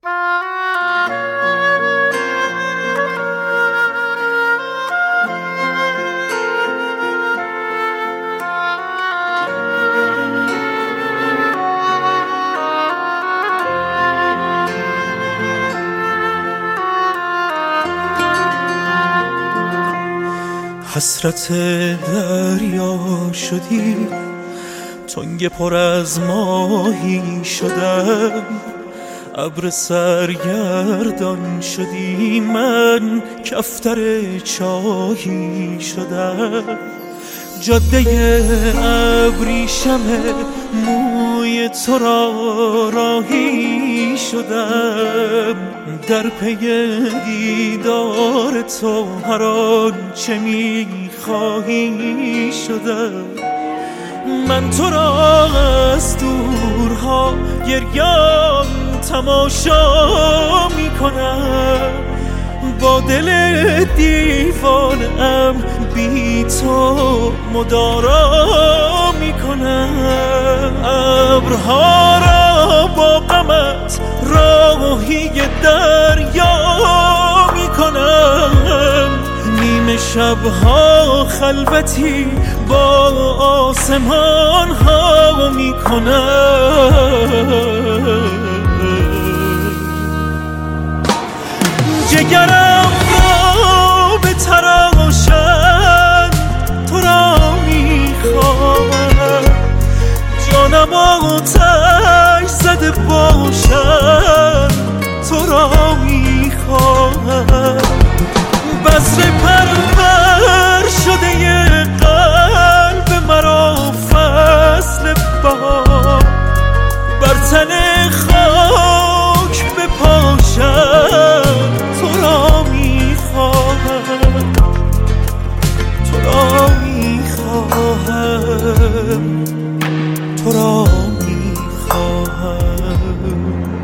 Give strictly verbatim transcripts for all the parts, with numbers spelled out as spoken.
حسرت دریا شدی، تنگ پر از ماهی شدم، ابر سرگردان شدی، من کفتر چاهی شدم. جاده ابریشم موی تو را راهی شدم، در پی دیدار تو هر آنچه می‌خواهی شدم. من تو را از دورها گریان تماشا می‌کنم، با دل دیوانه‌ام بی تو مدارا میکنم. ابرها را با غمت راهی دریا میکنم، نیمه شبها خلوتی با آسمان ها میکنم. جگرم را به تراشن تو را میخواهم، جانم آتش زده باشن تو را میخواهم. بذر پرور شده قلب مرا فصل بهار، بر تن خاک بپاشم تو را میخواهم، تو را میخواهم، تو را میخواهم.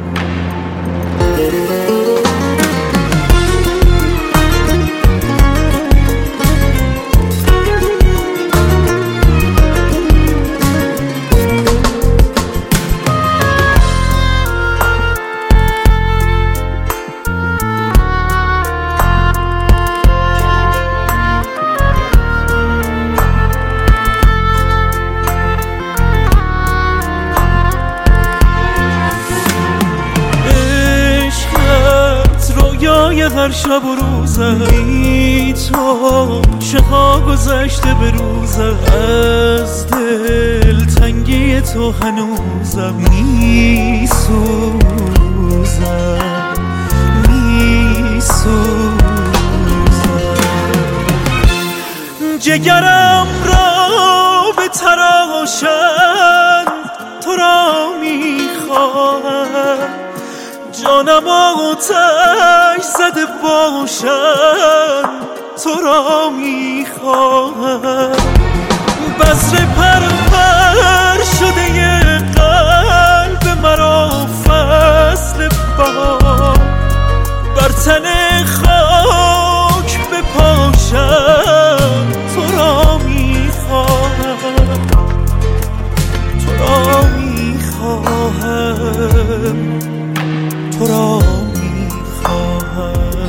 هر شب و روزم بی تو چه ها گذشته به روزم، از دل تنگی تو هنوزم میسوزم میسوزم. جگرم را به تراشن تو را میخواهم، جانم آتش زده باشن تو را میخواهم. بذر پرور شده قلب مرا فصل بهار، بر تن خاک بپاشن تو را میخواهم، تو را میخواهم، تو را میخواهم.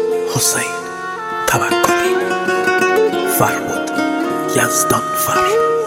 حسین توکلی، فربود یزدانفر.